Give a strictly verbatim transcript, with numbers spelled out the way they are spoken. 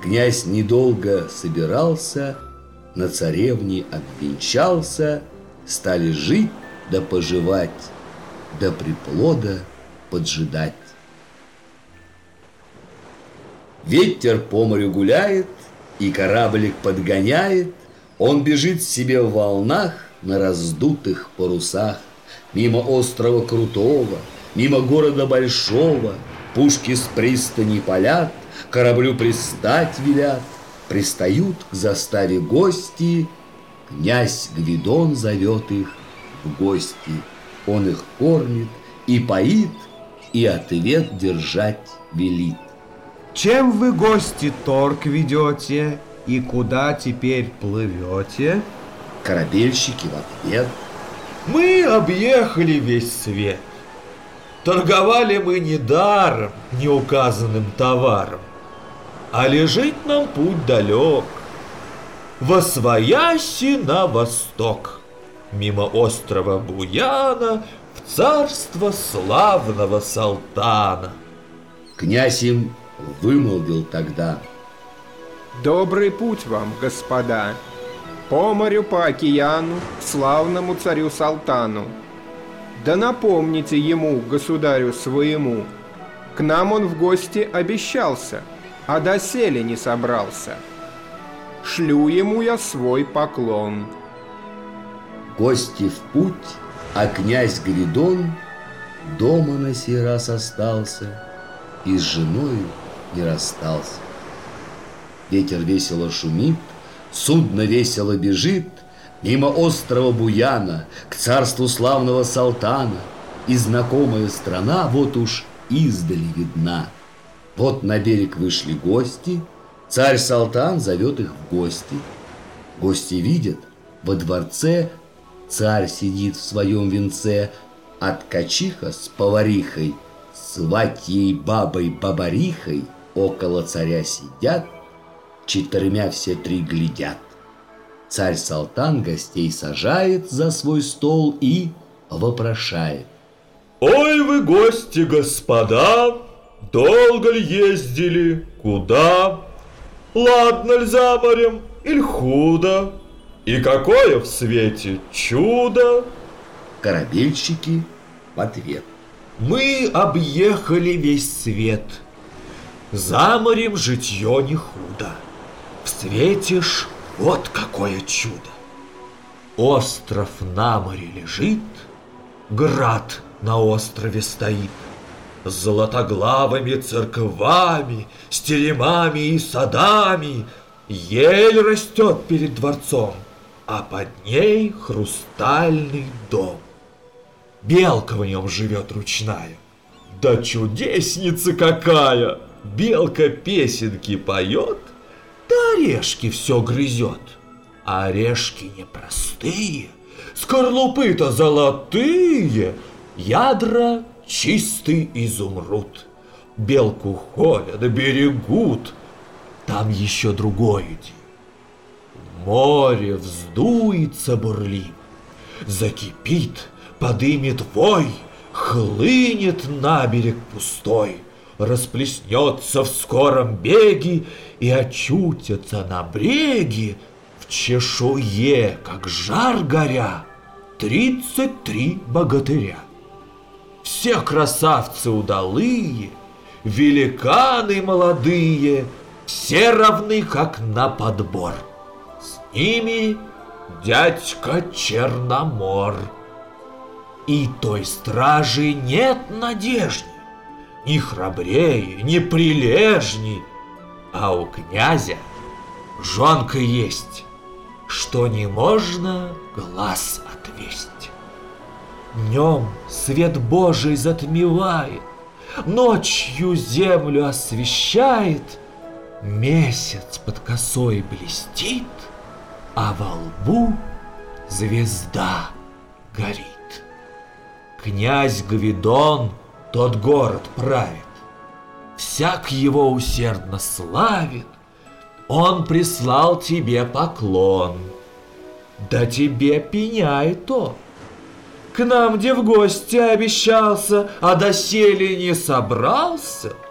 Князь недолго собирался, на царевне обвенчался, стали жить да поживать, да приплода поджидать. Ветер по морю гуляет, и кораблик подгоняет, он бежит себе в волнах на раздутых парусах. Мимо острова крутого, мимо города большого, пушки с пристани палят, кораблю пристать велят. Пристают к заставе гости, князь Гвидон зовет их в гости. Он их кормит и поит, и ответ держать велит. Чем вы, гости, торг ведете, и куда теперь плывете? Корабельщики в ответ: мы объехали весь свет. Торговали мы не даром, неуказанным товаром, а лежит нам путь далек, восвояси на восток, мимо острова Буяна, в царство славного Салтана. Князь им вымолвил тогда: добрый путь вам, господа, по морю, по океану, к славному царю Салтану. Да напомните ему, государю своему, к нам он в гости обещался, а доселе не собрался. Шлю ему я свой поклон. Гости в путь, а князь Гвидон дома на сей раз остался и с женою не расстался. Ветер весело шумит, судно весело бежит мимо острова Буяна к царству славного Салтана, и знакомая страна вот уж издали видна. Вот на берег вышли гости, царь Салтан зовет их в гости. Гости видят, во дворце царь сидит в своем венце, а ткачиха с поварихой, сватьей бабой-бабарихой около царя сидят, четырьмя все три глядят. Царь Салтан гостей сажает за свой стол и вопрошает: ой вы, гости, господа, долго ли ездили, куда? Ладно ли за морем, иль худо? И какое в свете чудо? Корабельщики в ответ: мы объехали весь свет, за морем житье не худо, в свете ж вот какое чудо. Остров на море лежит, град на острове стоит, с золотоглавыми церквами, с теремами и садами. Ель растет перед дворцом, а под ней хрустальный дом. Белка в нем живет ручная, да чудесница какая! Белка песенки поет, да орешки все грызет. А орешки непростые, скорлупы-то золотые, ядра чистый изумруд. Белку холят, берегут, там еще другое дело. Море вздуется бурливо, закипит, подымет вой, хлынет на берег пустой, расплеснется в скором беге и очутятся на бреге в чешуе, как жар горя, тридцать три богатыря. Все красавцы удалые, великаны молодые, все равны, как на подбор. С ними дядька Черномор. И той стражи нет надежды, ни храбрее, ни прилежней, а у князя жонка есть, что не можно глаз отвесть. Днем свет Божий затмевает, ночью землю освещает, месяц под косой блестит, а во лбу звезда горит. Князь Гвидон тот город правит, всяк его усердно славит, он прислал тебе поклон. Да тебе пеняет он, к нам где в гости обещался, а доселе не собрался.